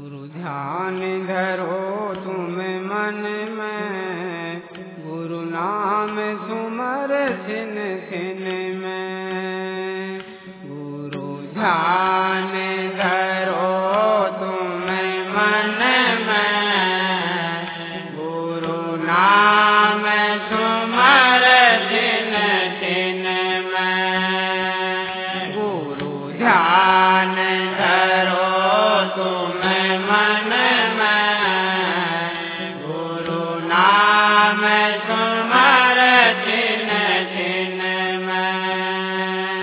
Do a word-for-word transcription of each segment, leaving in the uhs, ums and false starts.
ध्यान धरो तुम मन में, गुरु नाम सुमर छिन छिन में। गुरु ध्यान धरो तुम मन में, गुरु नाम सुमर छिन छिन में। गुरु ध्यान धरो तुम मन में, गुरु नाम सुमर छिन छिन में।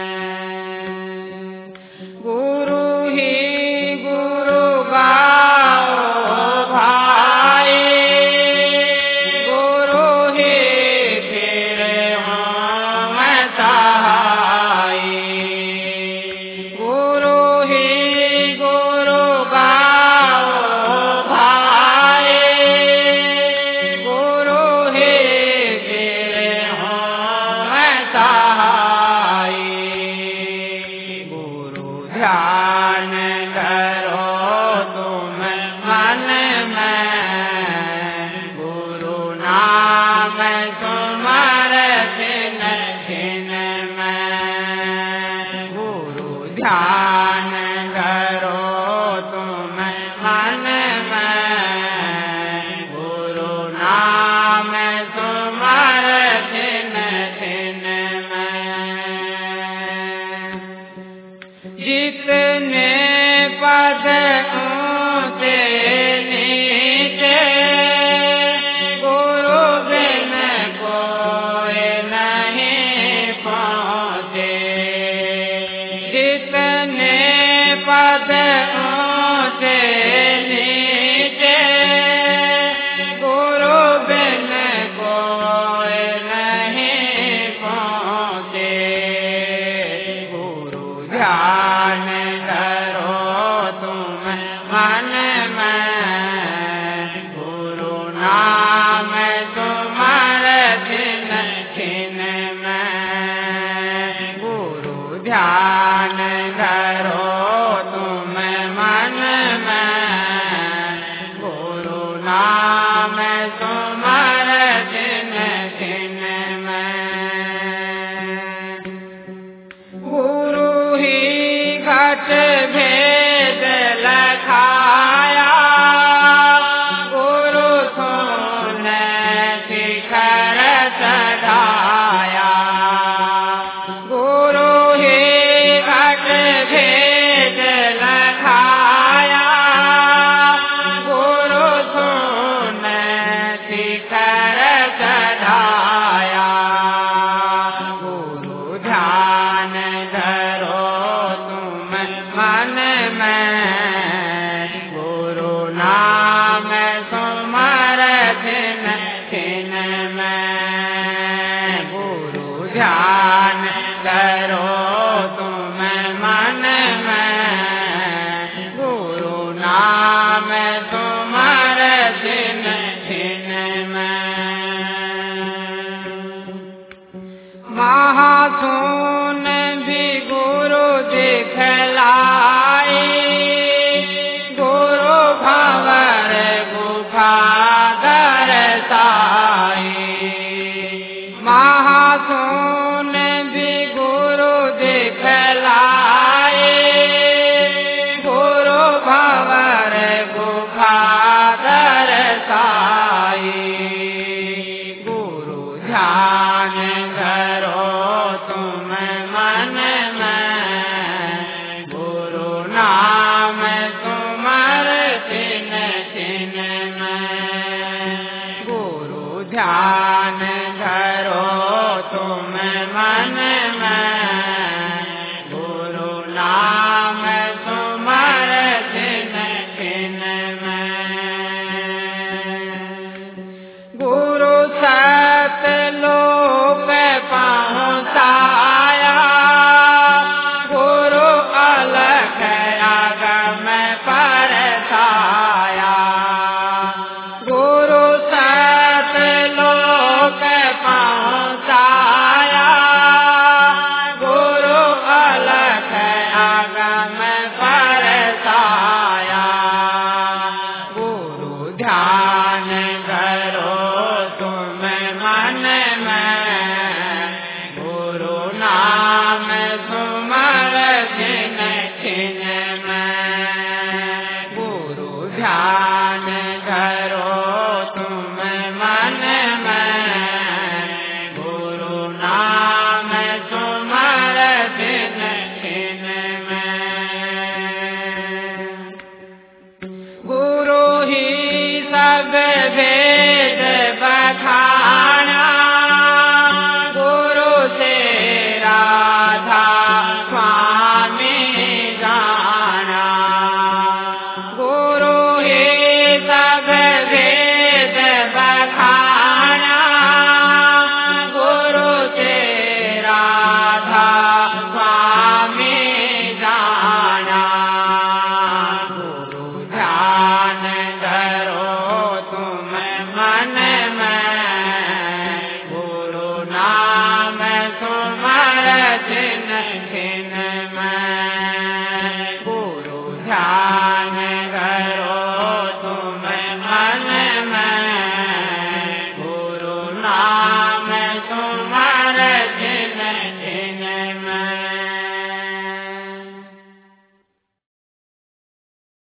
गुरु ही गुरु गाओ भाई, गुरु ही फिर हम सहाय। गुरु ही गुरु गाओ भाई, गुरु ही फिर हम सहाय। गुरु ध्यान धरो तुम मन में, गुरु नाम सुमर छिन छिन में। गुरु ध्यान धरो तुम मन में, गुरु नाम सुमर छिन छिन में। जितने पद ऊंचे नीचे, गुरु बिन कोई नहीं पहुँचे। जितने पद ऊंचे नीचे, गुरु बिन कोई नहीं पहुँचे। गुरु ध्यान धरो तुम मन में, गुरु नाम सुमर छिन छिन में। गुरु ध्यान धरो तुम मन में, गुरु नाम सुमर छिन छिन में। गुरु ही घट भेद लखाया, गुरु सोने शिखर चढ़ाया। गुरु ही घट भेद लखाया, गुरु सोने शिखर चढ़ाया। गुरु ध्यान धरो तुम मन में, गुरु नाम सुमर छिन छिन में। गुरु ध्यान धरो तुम मन में, गुरु नाम सुमर छिन छिन में। महासून भी गुरु दिखलाई, गुरु भंवर गुफा दरसाई। महासून भी गुरु दिखलाई, गुरु भंवर गुफा दरसाई। गुरु ध्यान धरो तुम मन में, गुरु नाम